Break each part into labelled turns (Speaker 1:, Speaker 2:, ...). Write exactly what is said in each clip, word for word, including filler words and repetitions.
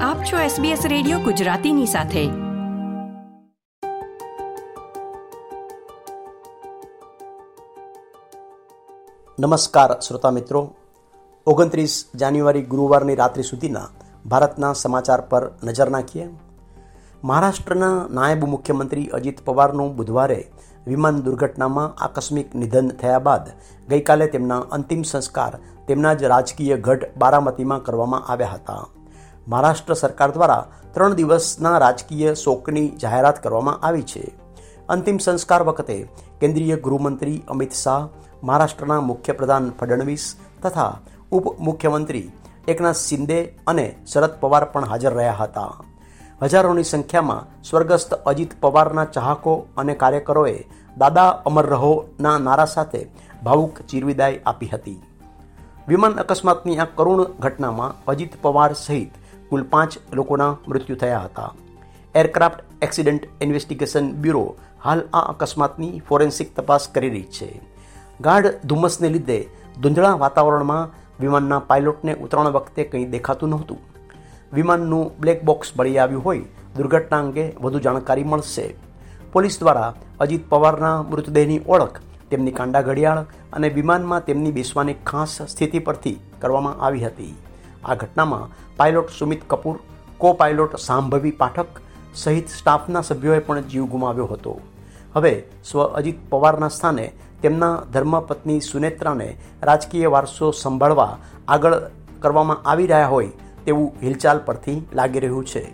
Speaker 1: આપ છો SBS radio ગુજરાતીની સાથે.
Speaker 2: નમસ્કાર શ્રોતા મિત્રો. ઓગણત્રીસ જાન્યુઆરી ગુરુવારની રાત્રિ સુધીના ભારતના સમાચાર પર નજર નાખીએ. મહારાષ્ટ્રના નાયબ મુખ્યમંત્રી અજીત પવારનું બુધવારે વિમાન દુર્ઘટનામાં આકસ્મિક નિધન થયા બાદ ગઈકાલે તેમના અંતિમ સંસ્કાર તેમના જ રાજકીય ગઢ બારામતીમાં કરવામાં આવ્યા હતા. મહારાષ્ટ્ર સરકાર દ્વારા ત્રણ દિવસના રાજકીય શોકની જાહેરાત કરવામાં આવી છે. અંતિમ સંસ્કાર વખતે કેન્દ્રીય ગૃહમંત્રી અમિત શાહ, મહારાષ્ટ્રના મુખ્યપ્રધાન ફડણવીસ તથા ઉપમુખ્યમંત્રી એકનાથ શિંદે અને શરદ પવાર પણ હાજર રહ્યા હતા. હજારોની સંખ્યામાં સ્વર્ગસ્થ અજીત પવારના ચાહકો અને કાર્યકરોએ દાદા અમર રહોના નારા સાથે ભાવુક ચીરવિદાય આપી હતી. વિમાન અકસ્માતની આ કરુણ ઘટનામાં અજીત પવાર સહિત કુલ પાંચ લોકોના મૃત્યુ થયા હતા. એરક્રાફ્ટ એક્સિડન્ટ ઇન્વેસ્ટિગેશન બ્યુરો હાલ આ અકસ્માતની ફોરેન્સિક તપાસ કરી રહી છે. ગાઢ ધુમ્મસને લીધે ધૂંધળા વાતાવરણમાં વિમાનના પાયલોટને ઉતરાણ વખતે કંઈ દેખાતું નહોતું. વિમાનનું બ્લેક બોક્સ બળી આવ્યું હોય દુર્ઘટના અંગે વધુ જાણકારી મળશે. પોલીસ દ્વારા અજીત પવારના મૃતદેહની ઓળખ તેમની કાંડા ઘડિયાળ અને વિમાનમાં તેમની બેસવાની ખાસ સ્થિતિ પરથી કરવામાં આવી હતી. આ ઘટનામાં પાયલોટ સુમિત કપૂર, કો પાયલોટ સાંભવી પાઠક સહિત સ્ટાફના સભ્યોએ પણ જીવ ગુમાવ્યો હતો. હવે સ્વ અજીત પવારના સ્થાને તેમના ધર્મપત્ની સુનેત્રાને રાજકીય વારસો સંભાળવા આગળ કરવામાં આવી રહ્યા હોય તેવું હિલચાલ પરથી લાગી રહ્યું છે.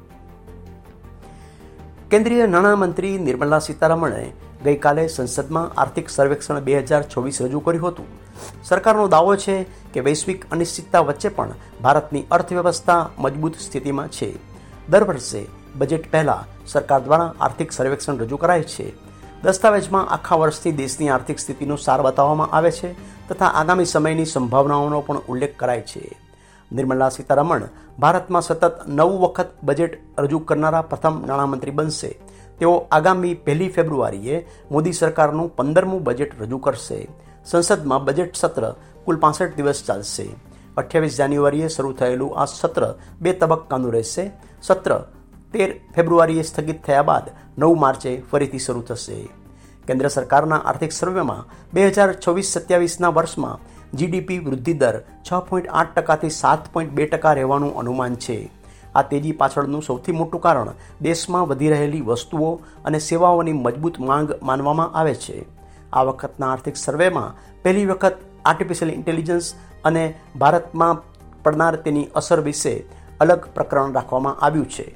Speaker 2: કેન્દ્રીય નાણામંત્રી નિર્મલા સીતારમણે ગઈકાલે સંસદમાં આર્થિક સર્વેક્ષણ બે હજાર છવ્વીસ રજૂ કર્યું હતું. સરકારનો દાવો છે કે વૈશ્વિક અનિશ્ચિતતા વચ્ચે પણ ભારતની અર્થવ્યવસ્થા મજબૂત સ્થિતિમાં છે. દર વર્ષે બજેટ પહેલાં સરકાર દ્વારા આર્થિક સર્વેક્ષણ રજૂ કરાય છે. દસ્તાવેજમાં આખા વર્ષની દેશની આર્થિક સ્થિતિનો સાર બતાવવામાં આવે છે તથા આગામી સમયની સંભાવનાઓનો પણ ઉલ્લેખ કરાય છે. નિર્મલા સીતારમણ ભારતમાં સતત નવ વખત બજેટ રજૂ કરનારા પ્રથમ નાણામંત્રી બનશે. તેઓ આગામી પહેલી ફેબ્રુઆરીએ મોદી સરકારનું પંદરમું બજેટ રજૂ કરશે. સંસદમાં બજેટ સત્ર કુલ પાસઠ દિવસ ચાલશે. અઠ્યાવીસ જાન્યુઆરીએ શરૂ થયેલું આ સત્ર બે તબક્કાનું રહેશે. સત્ર તેર ફેબ્રુઆરીએ સ્થગિત થયા બાદ નવ માર્ચે ફરીથી શરૂ થશે. કેન્દ્ર સરકારના આર્થિક સર્વેમાં બે હજાર છવ્વીસ સત્યાવીસના વર્ષમાં જીડીપી વૃદ્ધિ દર છ પોઈન્ટ આઠ ટકાથી સાત પોઈન્ટ બે ટકા રહેવાનું અનુમાન છે. આ તેજી પાછળનું સૌથી મોટું કારણ દેશમાં વધી રહેલી વસ્તુઓ અને સેવાઓની મજબૂત માંગ માનવામાં આવે છે. આ વખતના આર્થિક સર્વેમાં પહેલી વખત આર્ટિફિશિયલ ઇન્ટેલિજન્સ અને ભારતમાં પડનાર તેની અસર વિશે અલગ પ્રકરણ રાખવામાં આવ્યું છે.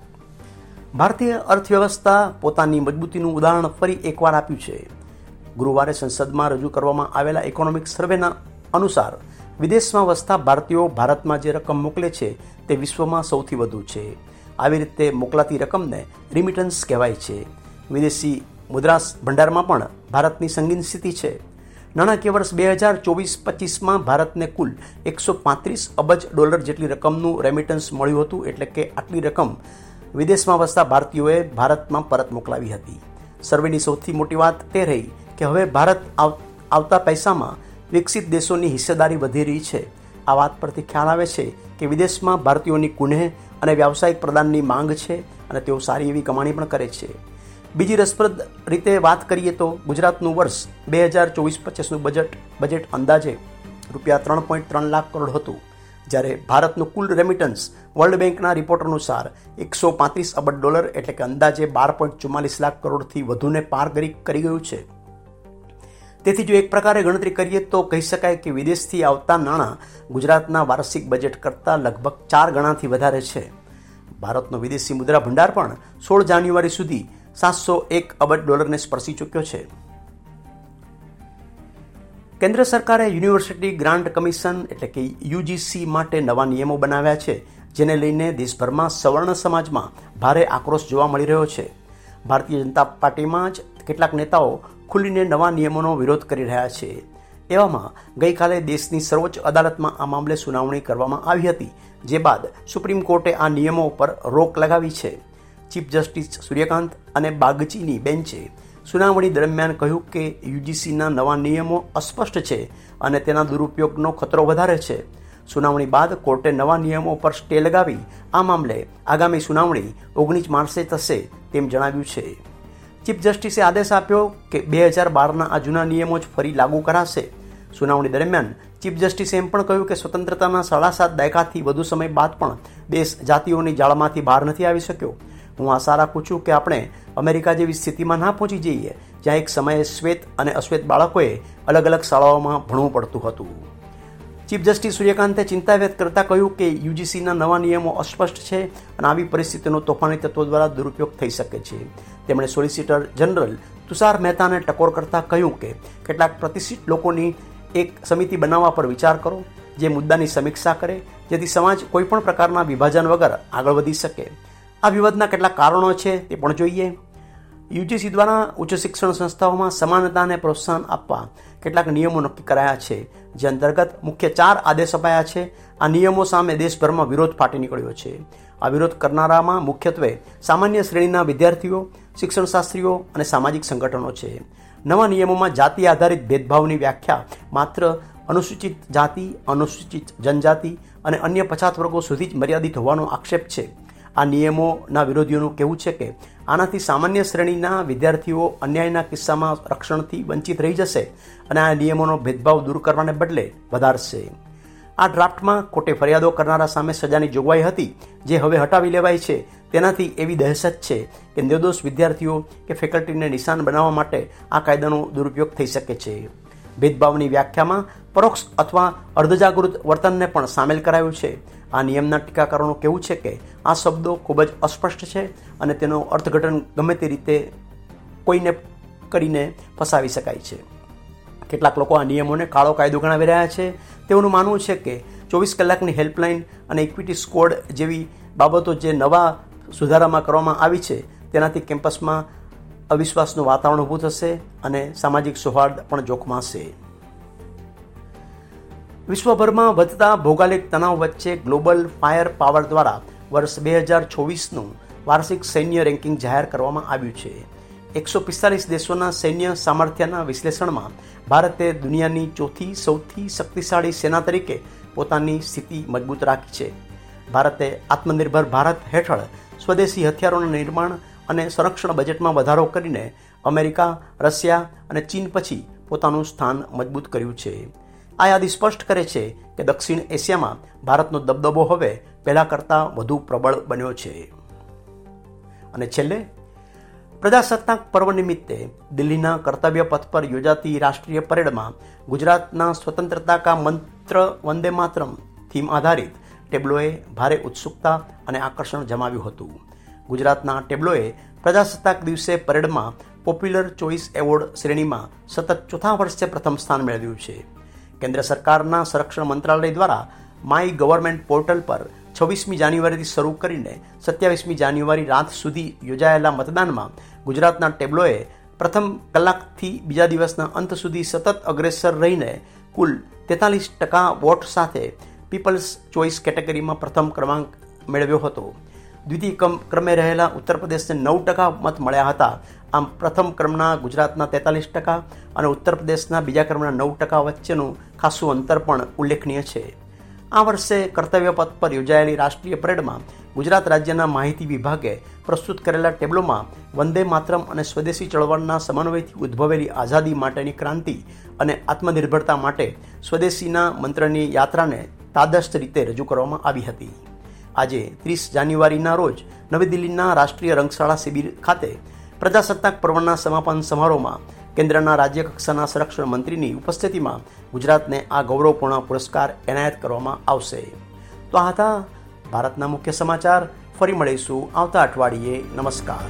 Speaker 2: ભારતીય અર્થવ્યવસ્થા પોતાની મજબૂતીનું ઉદાહરણ ફરી એકવાર આપ્યું છે. ગુરુવારે સંસદમાં રજૂ કરવામાં આવેલા ઇકોનોમિક સર્વેના અનુસાર વિદેશમાં વસતા ભારતીયો ભારતમાં જે રકમ મોકલે છે તે વિશ્વમાં સૌથી વધુ છે. આવી રીતે મોકલાતી રકમને રિમિટન્સ કહેવાય છે. વિદેશી મુદ્રા ભંડારમાં પણ ભારતની સંગીન સ્થિતિ છે. નાણાકીય વર્ષ બે હજાર ચોવીસ પચીસમાં ભારતને કુલ એકસો પાંત્રીસ અબજ ડોલર જેટલી રકમનું રેમિટન્સ મળ્યું હતું. એટલે કે આટલી રકમ વિદેશમાં વસતા ભારતીયોએ ભારતમાં પરત મોકલાવી હતી. સર્વેની સૌથી મોટી વાત તે રહી કે હવે ભારત આવતા પૈસામાં વિકસિત દેશોની હિસ્સેદારી વધી રહી છે. આ વાત પરથી ખ્યાલ આવે છે કે વિદેશમાં ભારતીયોની કુનેહ અને વ્યાવસાયિક પ્રદાનની માંગ છે અને તેઓ સારી એવી કમાણી પણ કરે છે. બીજી રસપ્રદ રીતે વાત કરીએ તો ગુજરાતનું વર્ષ બે હજાર ચોવીસ પચીસનું બજેટ બજેટ અંદાજે રૂપિયા ત્રણ પોઈન્ટ ત્રણ લાખ કરોડ હતું, જ્યારે ભારતનું કુલ રેમિટન્સ વર્લ્ડ બેંકના રિપોર્ટ અનુસાર એકસો પાંત્રીસ અબજ ડોલર એટલે કે અંદાજે બાર પોઈન્ટ ચુમ્માલીસ લાખ કરોડથી વધુને પાર કરી કરી ગયું છે. તેથી જો એક પ્રકારે ગણતરી કરીએ તો કહી શકાય કે વિદેશથી આવતા નાણાં ગુજરાતના વાર્ષિક બજેટ કરતાં લગભગ ચાર ગણાથી વધારે છે. ભારતનો વિદેશી મુદ્રા ભંડાર પણ સોળ જાન્યુઆરી સુધી સાતસો એક અબજ ડોલરને સ્પર્શી ચૂક્યો છે. કેન્દ્ર સરકારે યુનિવર્સિટી ગ્રાન્ટ કમિશન એટલે કે યુજીસી માટે નવા નિયમો બનાવ્યા છે, જેને લઈને દેશભરમાં સવર્ણ સમાજમાં ભારે આક્રોશ જોવા મળી રહ્યો છે. ભારતીય જનતા પાર્ટીમાં જ કેટલાક નેતાઓ ખુલીને નવા નિયમોનો વિરોધ કરી રહ્યા છે. એવામાં ગઈકાલે દેશની સર્વોચ્ચ અદાલતમાં આ મામલે સુનાવણી કરવામાં આવી હતી, જે બાદ સુપ્રીમ કોર્ટે આ નિયમો પર રોક લગાવી છે. ચીફ જસ્ટિસ સૂર્યકાંત અને બાગચીની બેન્ચે સુનાવણી દરમિયાન કહ્યું કે યુજીસીના નવા નિયમો અસ્પષ્ટ છે અને તેના દુરુપયોગનો ખતરો વધારે છે. સુનાવણી બાદ કોર્ટે નવા નિયમો પર સ્ટે લગાવી આ મામલે આગામી સુનાવણી ઓગણીસ માર્ચે થશે તેમ જણાવ્યું છે. ચીફ જસ્ટિસે આદેશ આપ્યો કે બે હજાર બારના આ જૂના નિયમો જ ફરી લાગુ કરાશે. સુનાવણી દરમિયાન ચીફ જસ્ટિસે એમ પણ કહ્યું કે સ્વતંત્રતાના સાડા સાત દાયકાથી વધુ સમય બાદ પણ દેશ જાતિઓની જાળમાંથી બહાર નથી આવી શક્યો. હું આશા રાખું છું કે આપણે અમેરિકા જેવી સ્થિતિમાં ના પહોંચી જઈએ જ્યાં એક સમયે શ્વેત અને અશ્વેત બાળકોએ અલગ અલગ શાળાઓમાં ભણવું પડતું હતું. ચીફ જસ્ટિસ સૂર્યકાંતે ચિંતા વ્યક્ત કરતા કહ્યું કે યુજીસીના નવા નિયમો અસ્પષ્ટ છે અને આવી પરિસ્થિતિનો તોફાની તત્વો દ્વારા દુરુપયોગ થઈ શકે છે. તેમણે સોલિસિટર જનરલ તુષાર મહેતાને ટકોર કરતા કહ્યું કે કેટલાક પ્રતિષ્ઠિત લોકોની એક સમિતિ બનાવવા પર વિચાર કરો જે મુદ્દાની સમીક્ષા કરે જેથી સમાજ કોઈપણ પ્રકારના વિભાજન વગર આગળ વધી શકે. આ વિવાદના કેટલાક કારણો છે તે પણ જોઈએ. યુજીસી દ્વારા ઉચ્ચ શિક્ષણ સંસ્થાઓમાં સમાનતાને પ્રોત્સાહન આપવા કેટલાક નિયમો નક્કી કરાયા છે જે અંતર્ગત મુખ્ય ચાર આદેશ અપાયા છે. આ નિયમો સામે દેશભરમાં વિરોધ ફાટી નીકળ્યો છે. આ વિરોધ કરનારામાં મુખ્યત્વે સામાન્ય શ્રેણીના વિદ્યાર્થીઓ, શિક્ષણશાસ્ત્રીઓ અને સામાજિક સંગઠનો છે. નવા નિયમોમાં જાતિ આધારિત ભેદભાવની વ્યાખ્યા માત્ર અનુસૂચિત જાતિ, અનુસૂચિત જનજાતિ અને અન્ય પછાત વર્ગો સુધી જ મર્યાદિત હોવાનો આક્ષેપ છે. આ નિયમોના વિરોધીઓનું કહેવું છે કે આનાથી સામાન્ય શ્રેણીના વિદ્યાર્થીઓ અન્યાયના કિસ્સામાં રક્ષણથી વંચિત રહી જશે અને આ નિયમોનો ભેદભાવ દૂર કરવાને બદલે વધારશે. આ ડ્રાફ્ટમાં ખોટે ફરિયાદો કરનારા સામે સજાની જોગવાઈ હતી જે હવે હટાવી લેવાઈ છે. તેનાથી એવી દહેશત છે કે નિર્દોષ વિદ્યાર્થીઓ કે ફેકલ્ટીને નિશાન બનાવવા માટે આ કાયદાનો દુરુપયોગ થઈ શકે છે. ભેદભાવની વ્યાખ્યામાં પરોક્ષ અથવા અર્ધજાગૃત વર્તનને પણ સામેલ કરાયું છે. આ નિયમના ટીકાકારોનું કહેવું છે કે આ શબ્દો ખૂબ જ અસ્પષ્ટ છે અને તેનો અર્થઘટન ગમે તે રીતે કોઈને કરીને ફસાવી શકાય છે. કેટલાક લોકો આ નિયમોને કાળો કાયદો ગણાવી રહ્યા છે. તેઓનું માનવું છે કે ચોવીસ કલાકની હેલ્પલાઇન અને ઇક્વિટી સ્કોડ જેવી બાબતો જે નવા સુધારામાં કરવામાં આવી છે તેનાથી કેમ્પસમાં અવિશ્વાસનું વાતાવરણ ઊભું થશે અને સામાજિક સૌહાર્દ પણ જોખમાશે. વિશ્વભરમાં વધતા ભૌગોલિક તણાવ વચ્ચે ગ્લોબલ ફાયર પાવર દ્વારા વર્ષ બે હજાર ચોવીસનું વાર્ષિક સૈન્ય રેન્કિંગ જાહેર કરવામાં આવ્યું છે. એકસો પિસ્તાલીસ દેશોના સૈન્ય સામર્થ્યના વિશ્લેષણમાં ભારતે દુનિયાની ચોથી સૌથી શક્તિશાળી સેના તરીકે પોતાની સ્થિતિ મજબૂત રાખી છે. ભારતે આત્મનિર્ભર ભારત હેઠળ સ્વદેશી હથિયારોના નિર્માણ અને સંરક્ષણ બજેટમાં વધારો કરીને અમેરિકા, રશિયા અને ચીન પછી પોતાનું સ્થાન મજબૂત કર્યું છે. આ યાદી સ્પષ્ટ કરે છે કે દક્ષિણ એશિયામાં ભારતનો દબદબો હવે પહેલા કરતાં વધુ પ્રબળ બન્યો છે. અને છેલ્લે પ્રજાસત્તાક પર્વ નિમિત્તે દિલ્હીના કર્તવ્ય પથ પર યોજાતી રાષ્ટ્રીય પરેડમાં ગુજરાતના સ્વતંત્રતા કા મંત્ર વંદે માતરમ થીમ આધારિત ટેબ્લોએ ભારે ઉત્સુકતા અને આકર્ષણ જમાવ્યું હતું. ગુજરાતના ટેબ્લોએ પ્રજાસત્તાક દિવસે પરેડમાં પોપ્યુલર ચોઇસ એવોર્ડ શ્રેણીમાં સતત ચોથા વર્ષે પ્રથમ સ્થાન મેળવ્યું છે. કેન્દ્ર સરકારના સંરક્ષણ મંત્રાલય દ્વારા માય ગવર્મેન્ટ પોર્ટલ પર છવ્વીસમી જાન્યુઆરીથી શરૂ કરીને સત્યાવીસમી જાન્યુઆરી રાત સુધી યોજાયેલા મતદાનમાં ગુજરાતના ટેબ્લોએ પ્રથમ કલાકથી બીજા દિવસના અંત સુધી સતત અગ્રેસર રહીને કુલ તેતાલીસ ટકા વોટ સાથે પીપલ્સ ચોઇસ કેટેગરીમાં પ્રથમ ક્રમાંક મેળવ્યો હતો. દ્વિતીય ક્રમે રહેલા ઉત્તર પ્રદેશને નવ ટકા મત મળ્યા હતા. આમ પ્રથમ ક્રમના ગુજરાતના તેતાલીસ ટકા અને ઉત્તર પ્રદેશના બીજા ક્રમના નવ ટકા વચ્ચેનું ખાસું અંતર પણ ઉલ્લેખનીય છે. આ વર્ષે કર્તવ્ય પથ પર યોજાયેલી રાષ્ટ્રીય પરેડમાં ગુજરાત રાજ્યના માહિતી વિભાગે પ્રસ્તુત કરેલા ટેબ્લોમાં વંદે માતરમ અને સ્વદેશી ચળવળના સમન્વયથી ઉદ્ભવેલી આઝાદી માટેની ક્રાંતિ અને આત્મનિર્ભરતા માટે સ્વદેશીના મંત્રની યાત્રાને તાદસ્ત રીતે રજૂ કરવામાં આવી હતી. આજે ત્રીસ જાન્યુઆરીના રોજ નવી દિલ્હીના રાષ્ટ્રીય રંગશાળા શિબિર ખાતે પ્રજાસત્તાક પર્વના સમાપન સમારોહમાં કેન્દ્રના રાજ્યકક્ષાના સંરક્ષણ મંત્રીની ઉપસ્થિતિમાં ગુજરાતને આ ગૌરવપૂર્ણ પુરસ્કાર એનાયત કરવામાં આવશે. તો આ હતા ભારતના મુખ્ય સમાચાર. ફરી મળીશું આવતા અઠવાડિયે. નમસ્કાર.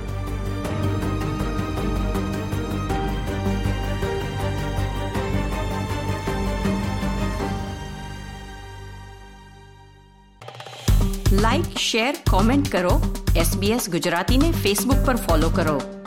Speaker 1: લાઇક, શેર, કોમેન્ટ કરો. એસબીએસ ગુજરાતીને ફેસબુક પર ફોલો કરો.